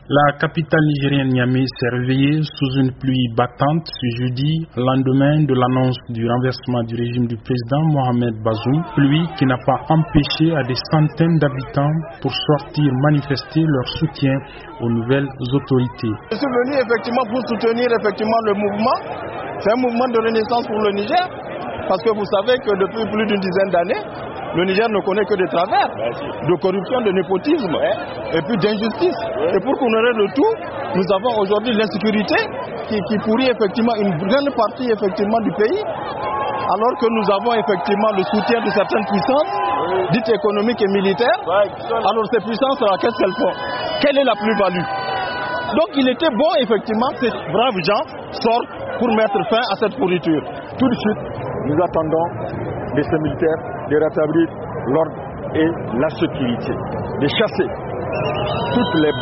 La capitale nigérienne Niamey s'est réveillée sous une pluie battante ce jeudi, lendemain de l'annonce du renversement du régime du président Mohamed Bazoum, pluie qui n'a pas empêché à des centaines d'habitants pour sortir manifester leur soutien aux nouvelles autorités. Je suis venu effectivement pour soutenir le mouvement. C'est un mouvement de renaissance pour le Niger, parce que vous savez que depuis plus d'une dizaine d'années, le Niger ne connaît que des travers, de corruption, de népotisme et puis d'injustice. Et pour qu'on ait le tout, nous avons aujourd'hui l'insécurité qui pourrit effectivement une grande partie effectivement du pays, alors que nous avons effectivement le soutien de certaines puissances, dites économiques et militaires. Alors ces puissances-là, qu'est-ce qu'elles font? Quelle est la plus-value? Donc il était bon effectivement que ces braves gens sortent pour mettre fin à cette pourriture. Tout de suite, nous attendons de ces militaires de rétablir l'ordre et la sécurité, de chasser toutes les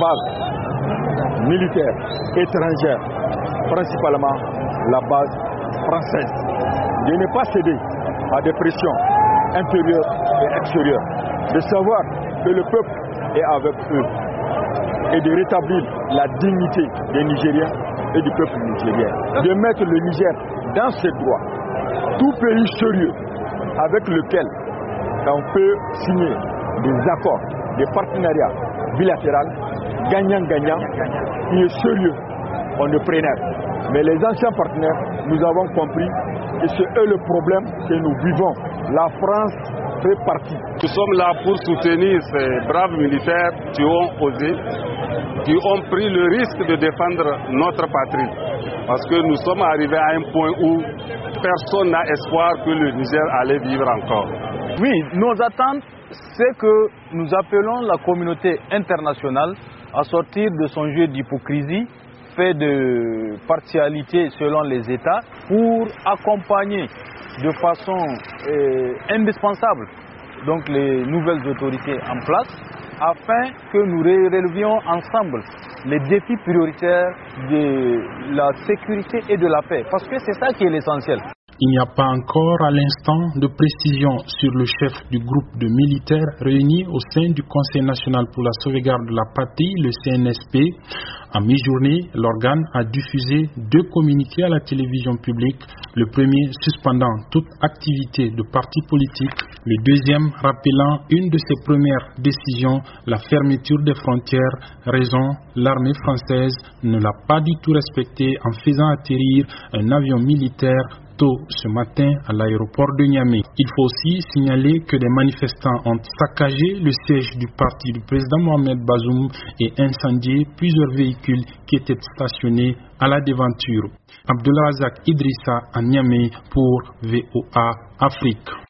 bases militaires étrangères, principalement la base française, de ne pas céder à des pressions intérieures et extérieures, de savoir que le peuple est avec eux et de rétablir la dignité des Nigériens et du peuple nigérien, de mettre le Niger dans ses droits. Tout pays sérieux avec lequel on peut signer des accords, des partenariats bilatéraux, gagnant-gagnant, qui est sérieux, on le prenait. Mais les anciens partenaires, nous avons compris que c'est eux le problème que nous vivons. La France fait partie. Nous sommes là pour soutenir ces braves militaires qui ont osé, qui ont pris le risque de défendre notre patrie. Parce que nous sommes arrivés à un point où personne n'a espoir que le Niger allait vivre encore. Oui, nos attentes, c'est que nous appelons la communauté internationale à sortir de son jeu d'hypocrisie, fait de partialité selon les États, pour accompagner de façon indispensable donc les nouvelles autorités en place, afin que nous relevions ensemble les défis prioritaires de la sécurité et de la paix, parce que c'est ça qui est l'essentiel. Il n'y a pas encore à l'instant de précision sur le chef du groupe de militaires réunis au sein du Conseil national pour la sauvegarde de la patrie, le CNSP. En mi-journée, l'organe a diffusé 2 communiqués à la télévision publique, le premier suspendant toute activité de parti politique, le deuxième rappelant une de ses premières décisions, la fermeture des frontières, raison l'armée française ne l'a pas du tout respectée en faisant atterrir un avion militaire tôt ce matin à l'aéroport de Niamey. Il faut aussi signaler que des manifestants ont saccagé le siège du parti du président Mohamed Bazoum et incendié plusieurs véhicules qui étaient stationnés à la devanture. Abdelrazak Idrissa à Niamey pour VOA Afrique.